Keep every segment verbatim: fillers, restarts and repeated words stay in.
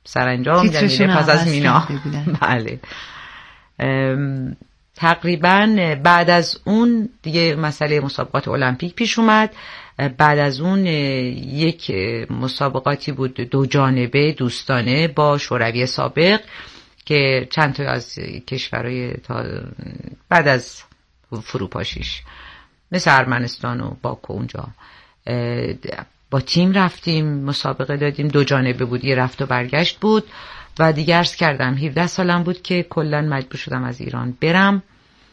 سرانجام میدن پس از مینا. بله تقریبا بعد از اون دیگه مسئله مسابقات المپیک پیش اومد. بعد از اون یک مسابقاتی بود دو جانبه دوستانه با شوروی سابق که چند تا از کشورهای تا بعد از فروپاشیش مثل ارمنستان و باکو اونجا با تیم رفتیم مسابقه دادیم. دو جانبه بود، یه رفت و برگشت بود و دیگه عرض کردم هفده سالم بود که کلن مجبور شدم از ایران برم.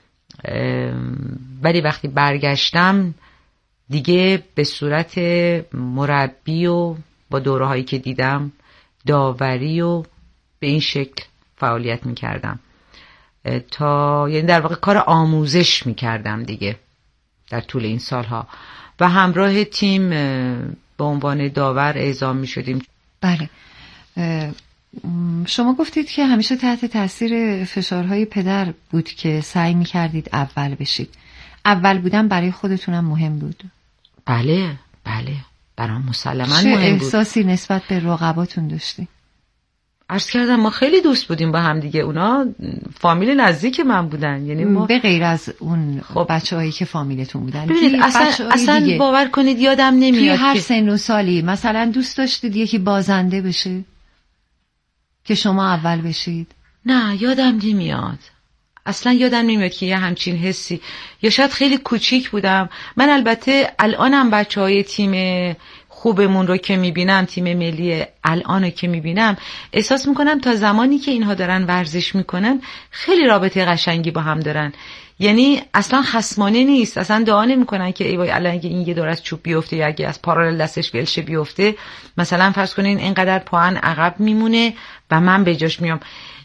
ولی وقتی برگشتم دیگه به صورت مربی و با دوره هایی که دیدم داوری و به این شکل فعالیت میکردم تا یعنی در واقع کار آموزش میکردم دیگه در طول این سالها و همراه تیم به عنوان داور اعزام میشدیم. بله شما گفتید که همیشه تحت تاثیر فشارهای پدر بود که سعی میکردید اول بشید. اول بودن برای خودتونم مهم بود؟ بله بله برام مسلماً مهم بود. چه احساسی نسبت به رقباتون داشتی؟ عرض کردم ما خیلی دوست بودیم با هم دیگه، اونا فامیل نزدیک من بودن. یعنی ما به غیر از اون خب بچه‌هایی که فامیلتون بودن ببینید اصلا اصلا دیگه. باور کنید یادم نمیاد توی هر که سن و سالی مثلا دوست داشتید یکی بازنده بشه که شما اول بشید؟ نه یادم نمیاد، اصلا یادم نمیاد که یه همچین حسی، یا شاید خیلی کوچیک بودم. من البته الانم بچهای تیم خوبمون رو که میبینم، تیم ملی الان که میبینم، احساس میکنم تا زمانی که اینها دارن ورزش میکنن خیلی رابطه قشنگی با هم دارن. یعنی اصلا خصمانه نیست، اصلا دعا نمیکنن که ای وای الان اگه این یه دور از چوب بیفته یا اگه از پارالل دستش ولشه بیفته، مثلا فرض کنین اینقدر پاهن عقب میمونه و من به جاش میام.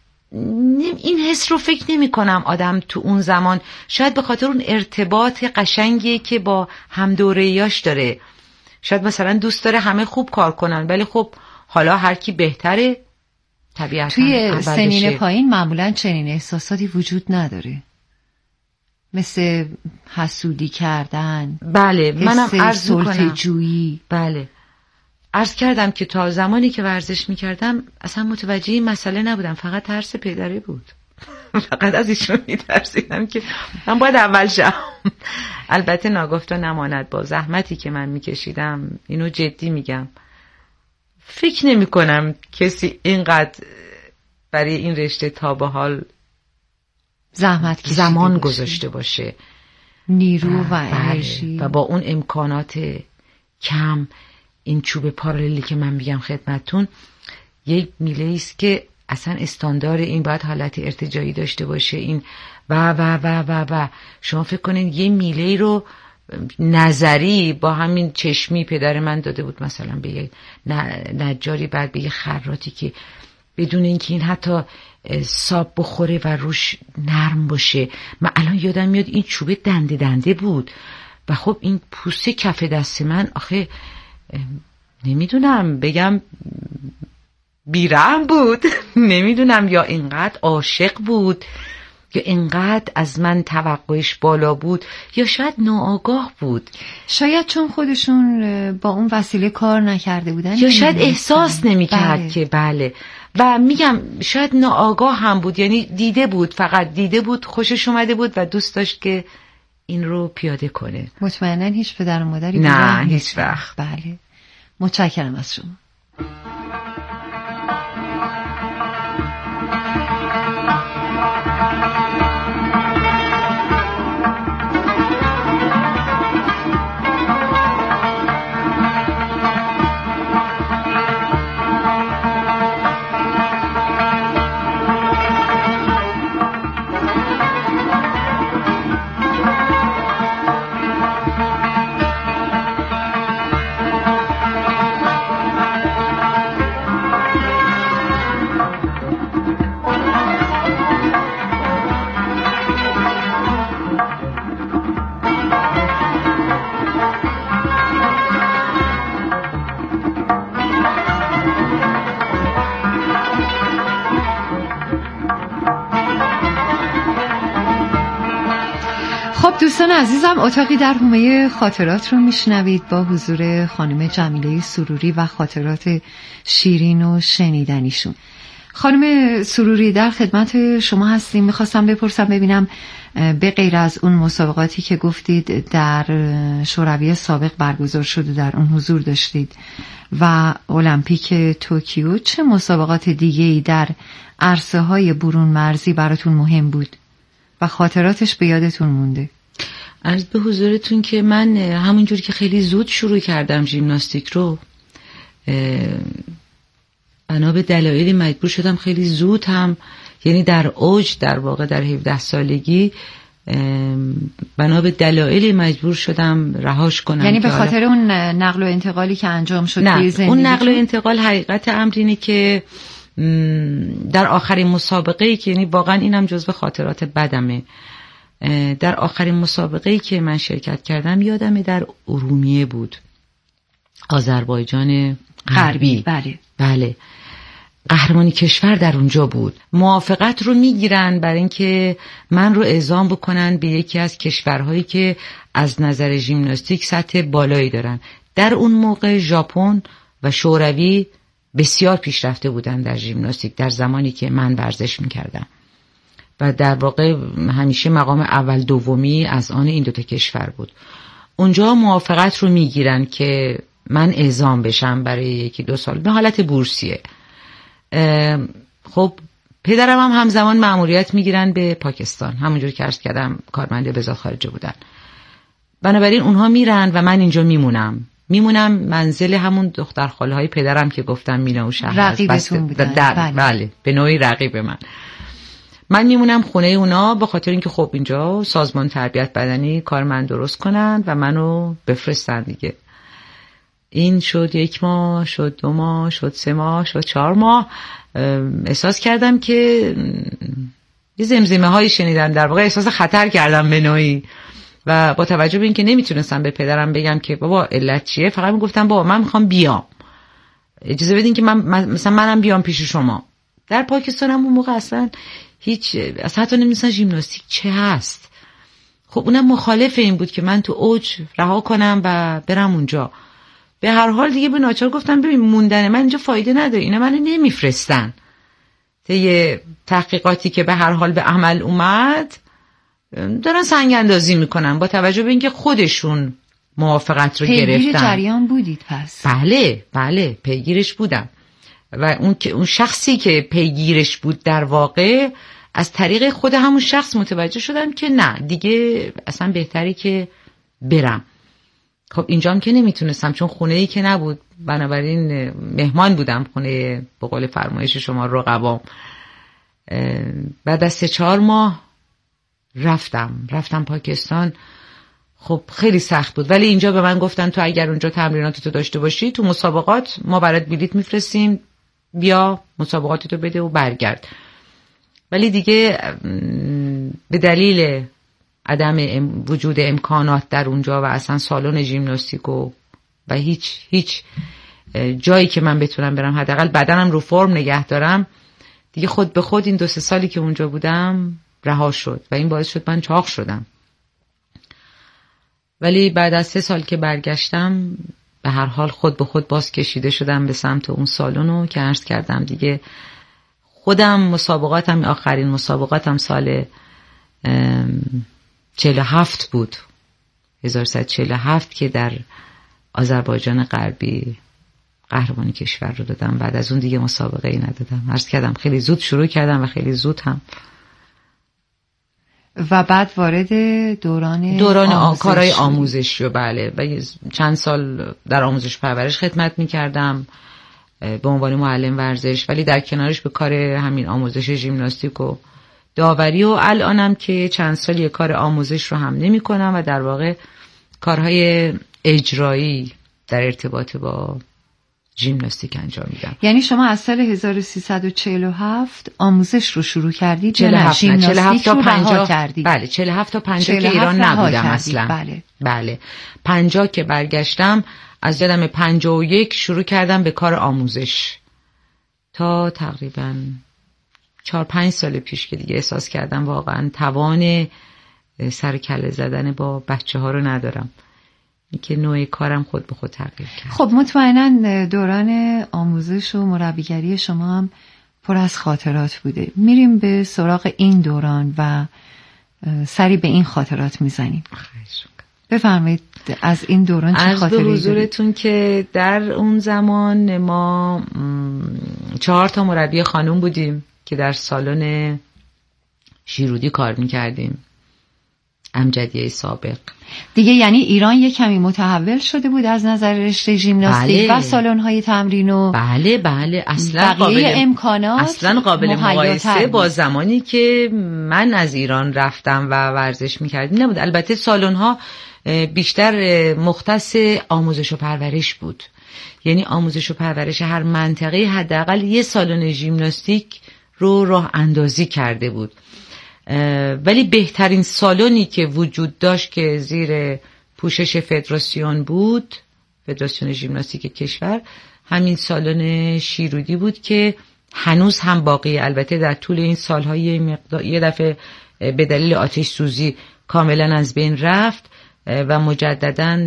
این حس رو فکر نمی کنم آدم تو اون زمان، شاید به خاطر اون ارتباط قشنگی که با هم دوره‌ایاش داره، شاید مثلا دوست داره همه خوب کار کنن، ولی خب حالا هر کی بهتره طبیعتا توی سنین پایین معمولا چنین احساساتی وجود نداره، مثل حسودی کردن. بله منم عرض میکنم جویی. بله عرض کردم که تا زمانی که ورزش میکردم اصلا متوجه این مسئله نبودم، فقط ترس پدره بود. فقط از ایشون میترسیدم که من باید اول شم. البته ناگفته نماند با زحمتی که من میکشیدم، اینو جدی میگم، فکر نمی کنم کسی اینقدر برای این رشته تا به حال زحمت کشیده زمان باشه. گذاشته باشه، نیرو و انرژی، و با اون امکانات کم این چوب پاراللی که من میگم خدمتتون یک میله است که اصلا استاندار این باید حالت ارتجاعی داشته باشه، این و و و و و شما فکر کنین یه میله رو نظری با همین چشمی پدر من داده بود مثلا به یه نجاری، بعد به یه خراطی که بدون اینکه این حتی ساب بخوره و روش نرم باشه. من الان یادم میاد این چوبه دنده دنده بود و خب این پوست کف دست من آخه نمیدونم بگم بیرحم بود نمیدونم یا اینقدر عاشق بود یا اینقدر از من توقعش بالا بود یا شاید ناآگاه بود، شاید چون خودشون با اون وسیله کار نکرده بودن یا شاید احساس نمیکرد بله. که بله و میگم شاید ناآگاه هم بود، یعنی دیده بود، فقط دیده بود، خوشش اومده بود و دوست داشت که این رو پیاده کنه. مطمئناً هیچ پدر و مادری نه هیچ وقت. بله متشکرم از شما. دوستان عزیزم، اتاقی در حومه خاطرات رو میشنوید با حضور خانم جمیله سروری و خاطرات شیرین و شنیدنیشون. خانم سروری، در خدمت شما هستیم. میخواستم بپرسم ببینم به غیر از اون مسابقاتی که گفتید در شوروی سابق برگزار شده در اون حضور داشتید و المپیک توکیو، چه مسابقات دیگه‌ای در عرصه های برون مرزی براتون مهم بود و خاطراتش به یادتون مونده؟ عرض به حضورتون که من همونجور که خیلی زود شروع کردم ژیمناستیک رو، بنا به دلایلی مجبور شدم خیلی زود هم، یعنی در اوج در واقع در هفده سالگی بنا به دلایلی مجبور شدم رهاش کنم. یعنی به خاطر اون نقل و انتقالی که انجام شد توی زندگی؟ اون نقل و انتقال حقیقت امر اینه که در آخرین مسابقه‌ای که، یعنی واقعا اینم جزو خاطرات بدمه، در آخرین مسابقه‌ای که من شرکت کردم یادمه در ارومیه بود، آذربایجان غربی. بله بله، قهرمانی کشور در اونجا بود. موافقت رو میگیرن برای اینکه من رو اعزام بکنن به یکی از کشورهایی که از نظر ژیمناستیک سطح بالایی دارن. در اون موقع ژاپن و شوروی بسیار پیشرفته بودن در ژیمناستیک در زمانی که من ورزش میکردم و در واقع همیشه مقام اول دومی از آن این دوتا کشور بود. اونجا موافقت رو میگیرن که من اعزام بشم برای یکی دو سال به حالت بورسیه. خب پدرم هم همزمان مأموریت میگیرن به پاکستان، همونجور که عرض کردم کارمند وزارت خارجه بودن. بنابراین اونها میرن و من اینجا میمونم میمونم منزل همون دختر خاله های پدرم که گفتم مینا و شهر رقیبتون بودن. بله. بله به نوعی رقیب من. من میمونم خونه اونا به خاطر اینکه خب اینجا سازمان تربیت بدنی کارمند درست کنن و منو بفرستن دیگه. این شد یک ماه، شد دو ماه، شد سه ماه، شد چهار ماه. احساس کردم که یه زمزمه هایی شنیدم، در واقع احساس خطر کردم به نوعی و با توجه به اینکه نمیتونستم به پدرم بگم که بابا علت چیه، فقط میگفتم بابا من میخوام بیام، اجازه بدین که من مثلا منم بیام پیش شما. در پاکستان هم اون موقع اصلا هیچ اصلا حتی نمیدونستن ژیمناستیک چه هست. خب اونم مخالف این بود که من تو اوج رها کنم و برم اونجا. به هر حال دیگه به ناچار گفتم ببین موندن من اینجا فایده نداره، اینا منو نمیفرستن. طی تحقیقاتی که به هر حال به عمل اومد دارن سنگ اندازی میکنن با توجه به اینکه خودشون موافقت رو گرفتن. پیگیر جریان بودید پس؟ بله بله پیگیرش بودم و اون که اون شخصی که پیگیرش بود در واقع از طریق خود همون شخص متوجه شدم که نه دیگه اصلا بهتری که برم. خب اینجام که نمیتونستم چون خونه‌ای که نبود، بنابراین مهمان بودم خونه به قول فرمایش شما رقبام. بعد از سه چهار ماه رفتم رفتم پاکستان. خب خیلی سخت بود ولی اینجا به من گفتن تو اگر اونجا تمریناتتو داشته باشی تو مسابقات ما برات بلیت میفرستیم، بیا مسابقاتتو بده و برگرد. ولی دیگه به دلیل عدم وجود امکانات در اونجا و اصلا سالن ژیمناستیک و و هیچ هیچ جایی که من بتونم برم حداقل بدنم رو فرم نگه دارم، دیگه خود به خود این دو سه سالی که اونجا بودم رها شد و این باعث شد من چاق شدم. ولی بعد از سه سال که برگشتم به هر حال خود به خود باز کشیده شدم به سمت اون سالونو که عرض کردم دیگه. خودم مسابقاتم آخرین مسابقاتم سال چهل و هفت بود، هزار و سیصد و چهل و هفت که در آذربایجان غربی قهرمانی کشور رو دادم. بعد از اون دیگه مسابقه ای ندادم. عرض کردم خیلی زود شروع کردم و خیلی زود هم. و بعد وارد دوران دوران آموزش کارهای آموزشی و بله و چند سال در آموزش پرورش خدمت می‌کردم به عنوان معلم ورزش، ولی در کنارش به کار همین آموزش ژیمناستیک و داوری و الانم که چند سال یه کار آموزش رو هم نمی کنم و در واقع کارهای اجرایی در ارتباط با ژیمناستیک انجام میدم. یعنی شما از سال هزار و سیصد و چهل و هفت آموزش رو شروع کردید؟ چهل و هفت ژیمناستیک رو رها کردید؟ بله چهل و هفت تا پنجاه که ایران نبودم اصلا. بله. بله پنجاه که برگشتم از یادم پنجاه و یک شروع کردم به کار آموزش تا تقریباً چهار پنج سال پیش که دیگه احساس کردم واقعا توان سر کله زدن با بچه ها رو ندارم. که نوع کارم خود به خود تغییر کرد. خب مطمئنا دوران آموزش و مربیگری شما هم پر از خاطرات بوده. میریم به سراغ این دوران و سری به این خاطرات میزنیم. بفرمایید از این دوران چه خاطری دارید؟ از به حضورتون که در اون زمان ما چهار تا مربی خانم بودیم که در سالن شیرودی کار میکردیم، امجدیه سابق. دیگه یعنی ایران یک کمی متحول شده بود از نظر رشته ژیمناستیک بله. و سالن‌های تمرین و بله بله اصلا قابل امکانات اصلا قابل مقایسه با زمانی که من از ایران رفتم و ورزش می‌کردیم نبود. البته سالن‌ها بیشتر مختص آموزش و پرورش بود، یعنی آموزش و پرورش هر منطقه حداقل یه سالن ژیمناستیک رو راه اندازی کرده بود. ولی بهترین سالنی که وجود داشت که زیر پوشش فدراسیون بود، فدراسیون ژیمناستیک کشور، همین سالن شیرودی بود که هنوز هم باقی. البته در طول این سالهای یه دفعه به دلیل آتش سوزی کاملا از بین رفت و مجددا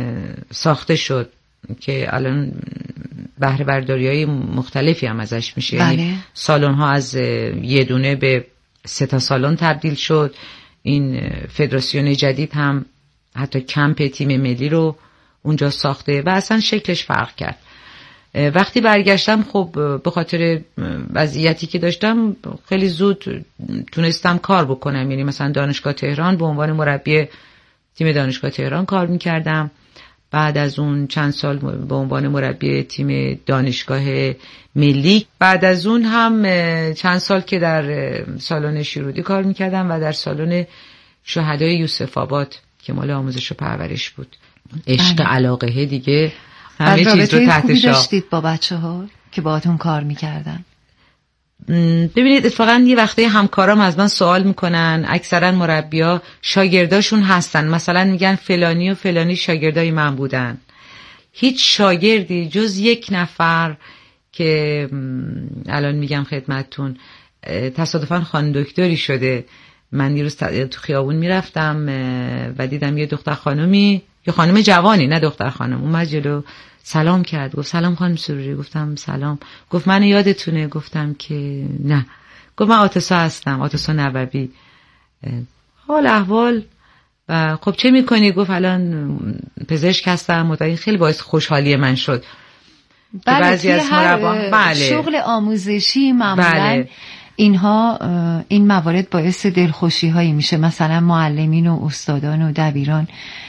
ساخته شد که الان بهره برداری‌های مختلفی هم ازش میشه. بله. یعنی سالن‌ها از یه دونه به سه تا سالن تبدیل شد. این فدراسیون جدید هم حتی کمپ تیم ملی رو اونجا ساخته و اصلا شکلش فرق کرد. وقتی برگشتم خب به خاطر وضعیتی که داشتم خیلی زود تونستم کار بکنم. یعنی مثلا دانشگاه تهران به عنوان مربی تیم دانشگاه تهران کار میکردم. بعد از اون چند سال به عنوان مربی تیم دانشگاه ملی. بعد از اون هم چند سال که در سالن شیرودی کار میکردم و در سالن شهدای یوسف آباد که مال آموزش و پرورش بود. عشق بله. علاقه دیگه همه چیز رو تحت شاه. داشتید با بچه ها که باهاتون کار میکردن؟ ببینید اتفاقا یه وقتی همکارام از من سوال میکنن، اکثرا مربیا شاگرداشون هستن، مثلا میگن فلانی و فلانی شاگردای من بودن. هیچ شاگردی جز یک نفر که الان میگم خدمتتون تصادفاً خانم دکتری شده. من یه روز تو خیابون میرفتم و دیدم یه دختر خانومی، یه خانم جوانی، نه دختر خانم، اومد جلو سلام کرد، گفت سلام خانم سروری. گفتم سلام. گفت من یادتونه؟ گفتم که نه. گفت من آتسا هستم، آتسا نووی. حال احوال و خب چه میکنی؟ گفت الان پزشک هستم. متأ خیلی باعث خوشحالی من شد. بله، بعضی از مربا بله. شغل آموزشی معمولا بله. اینها این موارد باعث دلخوشی هایی میشه. مثلا معلمین و استادان و دبیران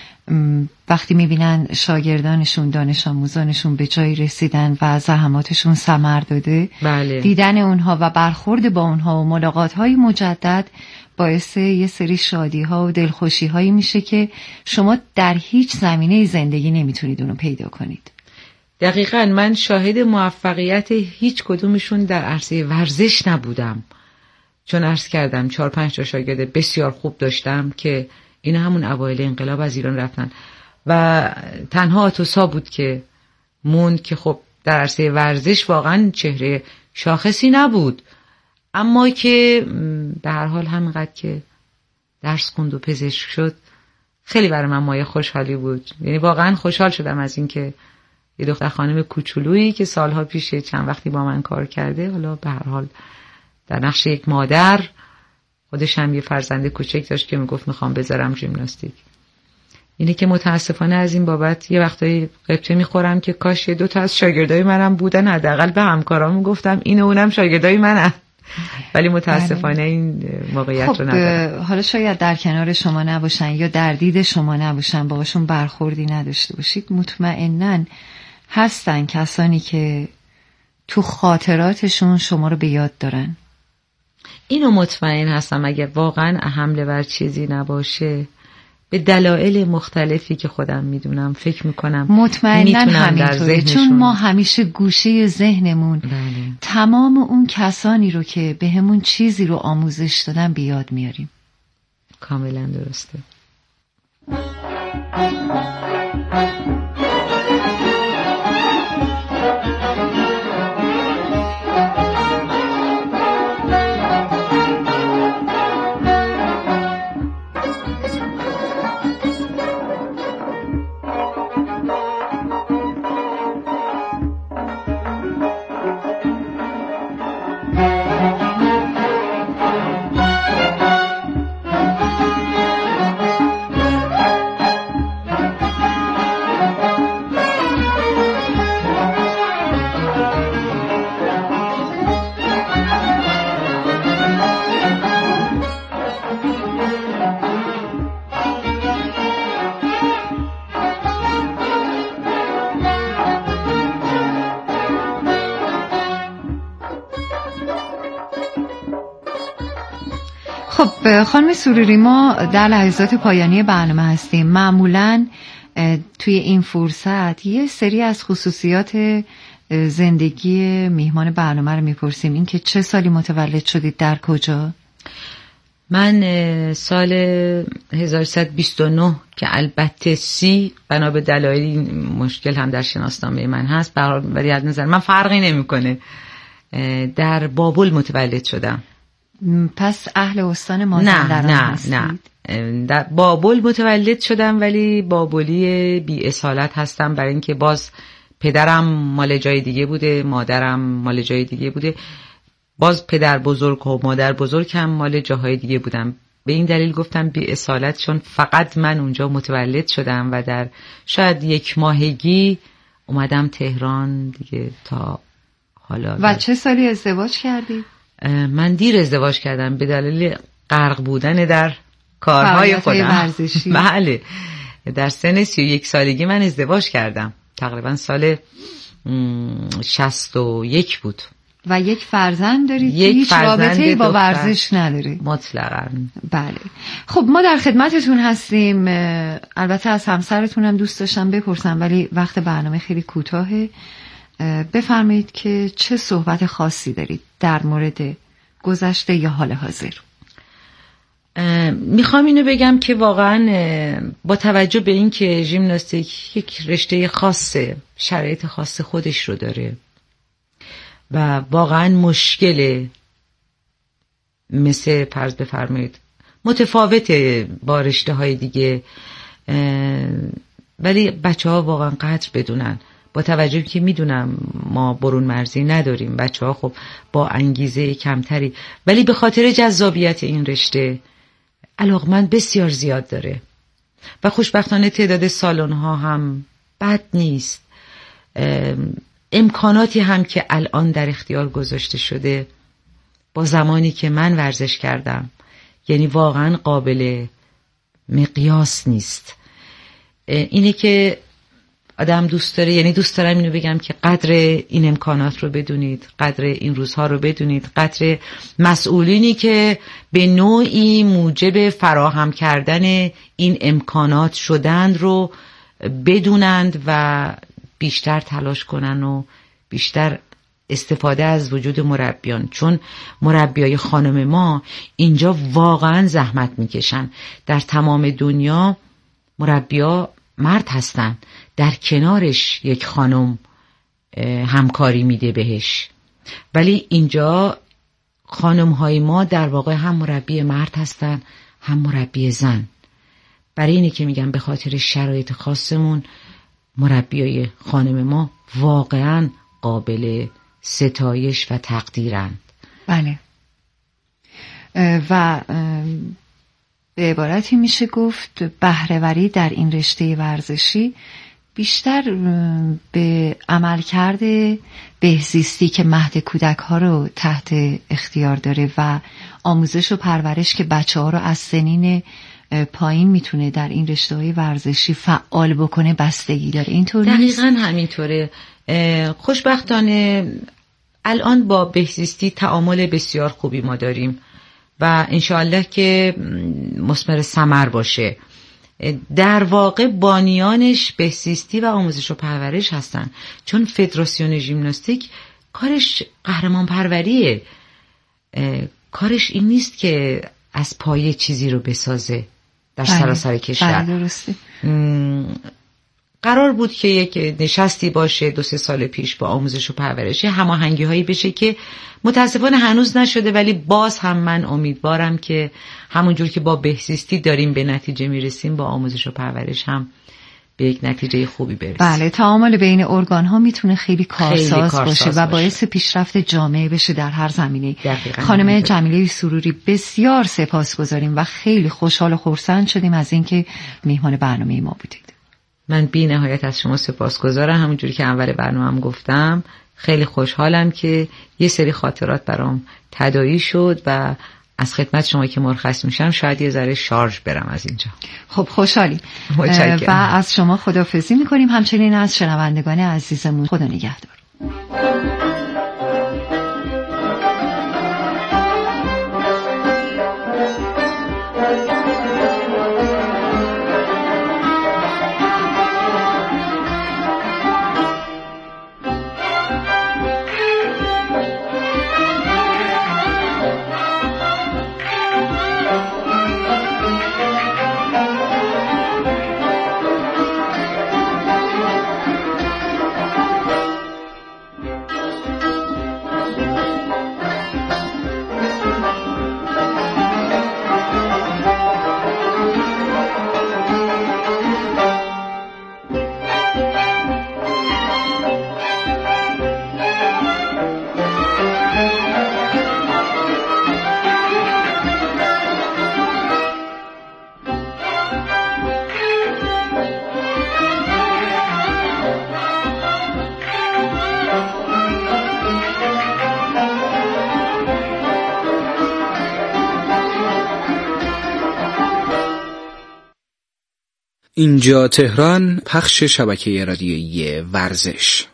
وقتی میبینن شاگردانشون، دانش آموزانشون به جایی رسیدن و زحماتشون ثمر داده، بله. دیدن اونها و برخورد با اونها و ملاقات های مجدد باعث یه سری شادی ها و دلخوشی هایی میشه که شما در هیچ زمینه زندگی نمیتونید اونو پیدا کنید. دقیقاً من شاهد موفقیت هیچ کدومشون در عرصه ورزش نبودم، چون عرض کردم چهار پنج تا شاگرد بسیار خوب داشتم که اینا همون اوایل انقلاب از ایران رفتن و تنها آتوسا بود که موند که خب در عرصه ورزش واقعا چهره شاخصی نبود، اما که به هر حال همینقدر که درس خوند و پزشک شد خیلی برای من مایه خوشحالی بود. یعنی واقعا خوشحال شدم از این که یه دختر خانم کوچولویی که سالها پیش چند وقتی با من کار کرده، حالا به هر حال در نقش یک مادر، خودش هم یه فرزند کوچک داشت که میگفت میخوام بذارم ژیمناستیک. اینه که متاسفانه از این بابت یه وقتایی قبطه میخورم که کاش دو تا از شاگردای منم بودن، حداقل به همکارام میگفتم این و اونم شاگردای منن، ولی متاسفانه این موقعیت خب رو ندارم. حالا شاید در کنار شما نباشن یا در دید شما نباشن، باهاشون برخوردی نداشته باشید، مطمئناً هستن کسانی که تو خاطراتشون شما رو به یاد دارن. اینو مطمئن هستم اگه واقعا حمله ور چیزی نباشه، به دلایل مختلفی که خودم میدونم فکر میکنم مطمئناً همینطوره، چون ما همیشه گوشه ذهنمون بله. تمام اون کسانی رو که به همون چیزی رو آموزش دادن بیاد میاریم. کاملا درسته. خب خانم سروری، ما در لحظات پایانی برنامه هستیم. معمولاً توی این فرصت یه سری از خصوصیات زندگی میهمان برنامه رو میپرسیم. این که چه سالی متولد شدید، در کجا؟ من سال هزار و سیصد و بیست و نه که البته سی بنا به دلایلی مشکل هم در شناسنامه من هست، ولی از نظر من فرقی نمیکنه، در بابل متولد شدم. پس اهل استان مازندران هستید؟ نه نه، در بابل متولد شدم ولی بابلی بی اصالت هستم، برای اینکه باز پدرم مال جای دیگه بوده، مادرم مال جای دیگه بوده، باز پدر بزرگ و مادر بزرگ هم مال جاهای دیگه بودم. به این دلیل گفتم بی اصالت، چون فقط من اونجا متولد شدم و در شاید یک ماهگی اومدم تهران دیگه تا حالا. و چه سالی ازدواج کردی؟ من دیر ازدواج کردم به دلیل غرق بودن در کارهای خودم. ورزشی. بله، در سن سی و یک سالگی من ازدواج کردم، تقریبا سال شصت و یک بود. و یک فرزند دارید یک که هیچ رابطه‌ای با ورزش نداره؟ مطلقاً. بله. خب ما در خدمتتون هستیم. البته از همسرتون هم دوست داشتم بپرسم ولی وقت برنامه خیلی کوتاهه. بفرمایید که چه صحبت خاصی دارید در مورد گذشته یا حال حاضر؟ میخوام اینو بگم که واقعا با توجه به این که ژیمناستیک یک رشته خاصه، شرایط خاص خودش رو داره و واقعا مشکله، مثل فرض بفرمایید متفاوته با رشته های دیگه، ولی بچه ها واقعا قدر بدونن. با توجه که میدونم ما برون مرزی نداریم، بچه ها خب با انگیزه کمتری، ولی به خاطر جذابیت این رشته علاقمند بسیار زیاد داره و خوشبختانه تعداد سالن ها هم بد نیست. امکاناتی هم که الان در اختیار گذاشته شده با زمانی که من ورزش کردم یعنی واقعا قابل مقیاس نیست. اینه که آدم دوست داره، یعنی دوست دارم اینو بگم که قدر این امکانات رو بدونید، قدر این روزها رو بدونید، قدر مسئولینی که به نوعی موجب فراهم کردن این امکانات شدند رو بدونند و بیشتر تلاش کنن و بیشتر استفاده از وجود مربیان، چون مربیای خانم ما اینجا واقعا زحمت میکشن. در تمام دنیا مربیا مرد هستن، در کنارش یک خانم همکاری میده بهش، ولی اینجا خانم های ما در واقع هم مربی مرد هستن هم مربی زن. برای اینه که میگم به خاطر شرایط خاصمون مربیای خانم ما واقعا قابل ستایش و تقدیرند. بله. و به عبارتی میشه گفت بهره‌وری در این رشته ورزشی بیشتر به عملکرد بهزیستی که مهد کودک ها رو تحت اختیار داره و آموزش و پرورش که بچه ها رو از سنین پایین میتونه در این رشته های ورزشی فعال بکنه بستگی داره. اینطور نیست؟ دقیقاً همینطوره. خوشبختانه الان با بهزیستی تعامل بسیار خوبی ما داریم و انشاءالله که مثمر ثمر باشه. در واقع بانیانش بهزیستی و آموزش و پرورش هستن، چون فدراسیون ژیمناستیک کارش قهرمان پروریه، کارش این نیست که از پایه چیزی رو بسازه در سراسر کشور. بله درسته. قرار بود که یک نشستی باشه دو سه سال پیش با آموزش و پرورش، هماهنگی هایی بشه که متاسفانه هنوز نشده، ولی باز هم من امیدوارم که همونجور که با بهزیستی داریم به نتیجه میرسیم با آموزش و پرورش هم به یک نتیجه خوبی برسیم. بله، تعامل بین ارگان ها میتونه خیلی کارساز, خیلی کارساز باشه, باشه و باعث پیشرفت جامعه بشه در هر زمینه. خانم جمیله سروری بسیار سپاسگزاریم و خیلی خوشحال و خرسند شدیم از اینکه میهمان برنامه ما بودید. من بی نهایت از شما سپاسگزارم. همونجوری که اول برنامه‌ام گفتم خیلی خوشحالم که یه سری خاطرات برام تداعی شد و از خدمت شما که مرخص میشم شاید یه ذره شارژ برم از اینجا. خب خوشحالی و از شما خداحافظی میکنیم، همچنین از شنوندگان عزیزمون خدا نگهدار. اینجا تهران، پخش شبکه رادیویی ورزش.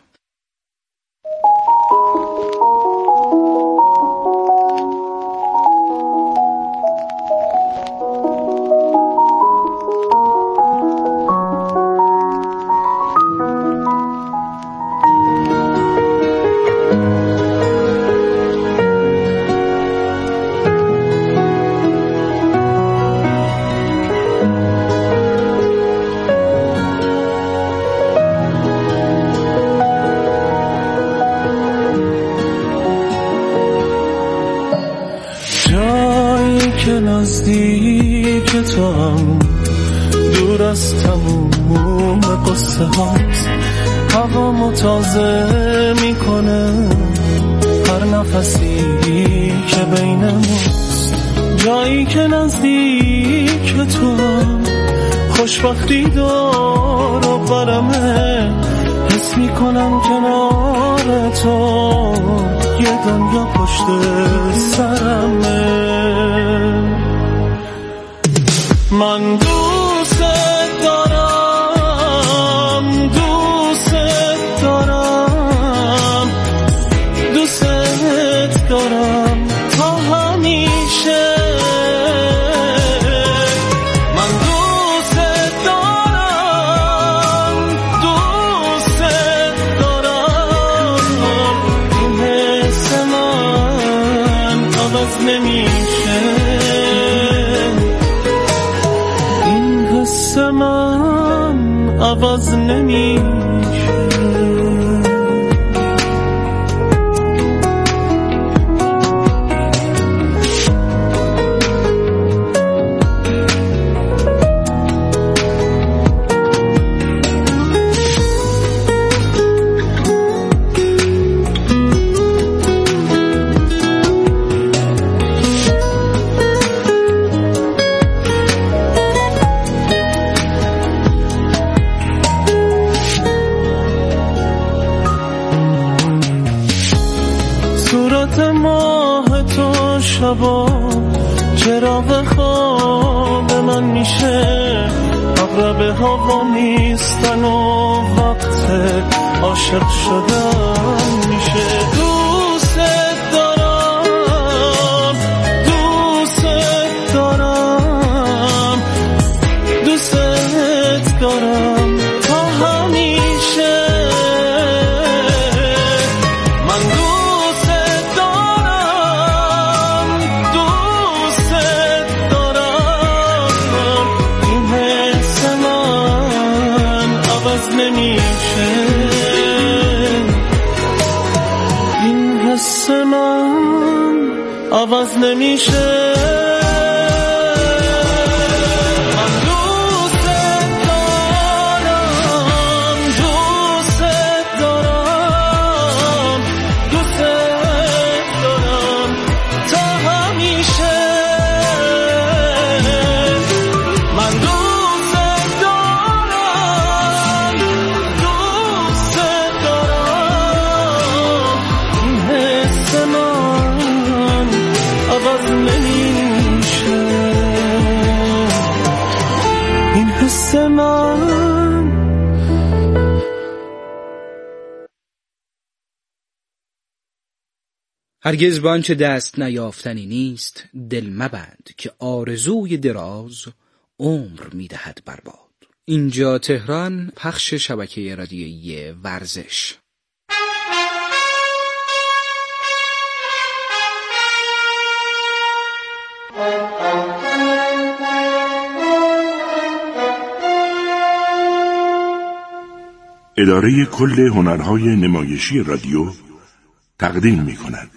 نزدیک تو هم دور از تموم قصه هاست، هوامو تازه میکنه هر نفسی که بینموست. جایی که نزدیک تو هم خوشبختی دار و برمه، حس میکنم کنار تو یه دنیا پشت سرمه. من دوست دارم، دوست دارم، دوست دارم تا همیشه. من دوست دارم، دوست دارم، این حس من عوض نمیشه، من عوض نمیشه. چراغ خواب من میشه، اقرب هوا نیستن و وقت عاشق شدن میشه. دوست دارم، دوست دارم، دوست دارم تا همیشه. من دوست دارم، دوست دارم، این حس من عوض نمیشه، این حس من عوض نمیشه. هرگز به آنچه دست نیافتنی نیست دل مبند، که آرزوی دراز عمر میدهد برباد. اینجا تهران، پخش شبکه رادیویی ورزش. اداره کل هنرهای نمایشی رادیو تقدیم می کند.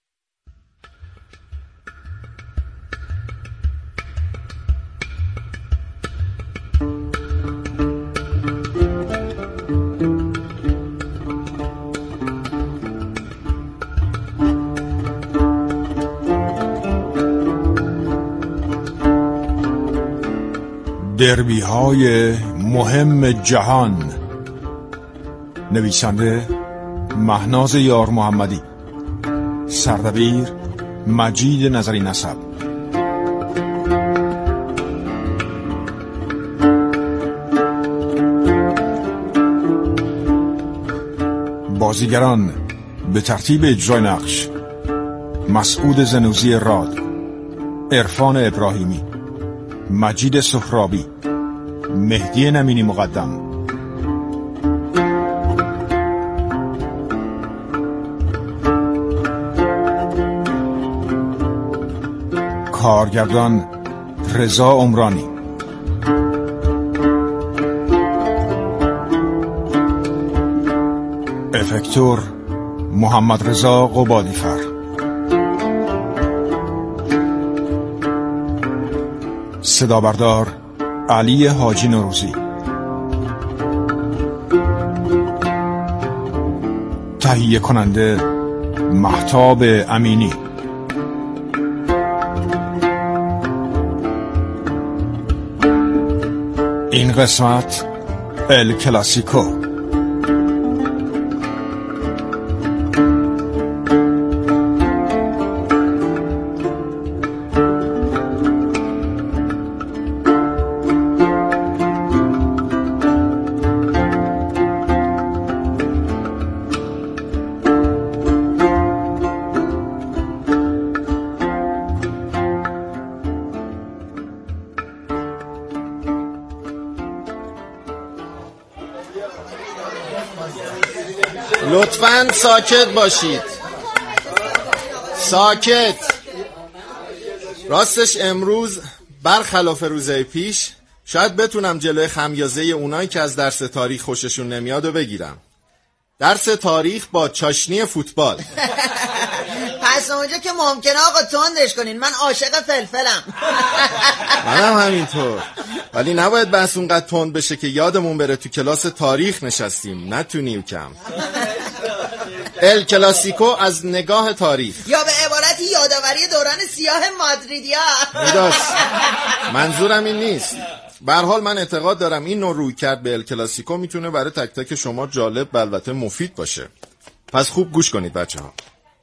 دربی های مهم جهان. نویسنده مهناز یار محمدی، سردبیر مجید نظری نسب. بازیگران به ترتیب اجرای نقش: مسعود زنوزی راد، عرفان ابراهیمی، مجید سهرابی، مهدی نمینی مقدم. کارگردان رضا عمرانی. افکتور محمد رضا قبادیفر. صدا بردار علی حاجی نوروزی. تهیه کننده مهتاب امینی. این قسمت ال کلاسیکو. لطفاً ساکت باشید. ساکت. راستش امروز برخلاف روزهای پیش شاید بتونم جلوی خمیازه اونایی که از درس تاریخ خوششون نمیاد و بگیرم. درس تاریخ با چاشنی فوتبال. پس اونجا که ممکنه آقا تندش کنین، من عاشق فلفلم. منم همینطور، ولی نباید بحث اونقدر تند بشه که یادمون بره تو کلاس تاریخ نشستیم، نه تو نیوکم. ال کلاسیکو از نگاه تاریخ، یا به عبارتی یادآوری دوران سیاه مادریدیا. میداست منظورم این نیست. به هر حال من اعتقاد دارم این نوع روی کرد به ال کلاسیکو میتونه برای تک تک شما جالب و البته مفید باشه. پس خوب گوش کنید بچه ها.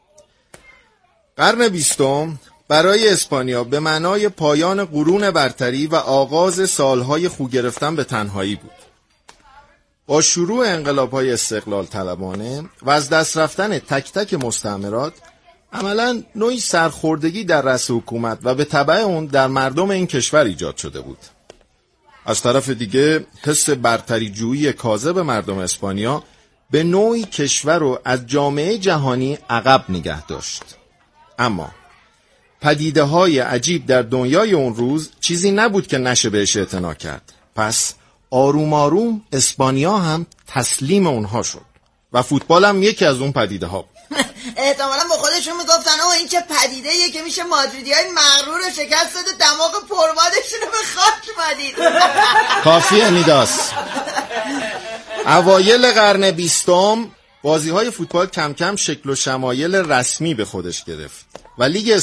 قرن بیستم برای اسپانیا به معنای پایان قرون برتری و آغاز سالهای خو گرفتن به تنهایی بود. با شروع انقلاب‌های استقلال طلبانه و از دست رفتن تک تک مستعمرات، عملاً نوعی سرخوردگی در رأس حکومت و به تبع اون در مردم این کشور ایجاد شده بود. از طرف دیگه حس برتری جویی کاذب مردم اسپانیا به نوعی کشور رو از جامعه جهانی عقب نگه داشت. اما پدیده های عجیب در دنیای اون روز چیزی نبود که نشه بهش اعتنا کرد. پس آروم آروم اسپانیا هم تسلیم اونها شد و فوتبال هم یکی از اون پدیده ها بود. احتمالا با خودشون میگفتن اوه این چه پدیده یه که میشه مادریدی های مغرور رو شکست داد و دماغ پربادشون رو به خاک مدید. کافیه میداس. اوایل قرن بیستم بازی های فوتبال کم کم شکل و شمایل رسمی به خودش گرفت و لیگ